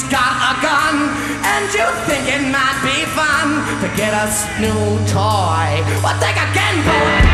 he's got a gun, and you think it might be fun to get a new toy. Well, think again, boy.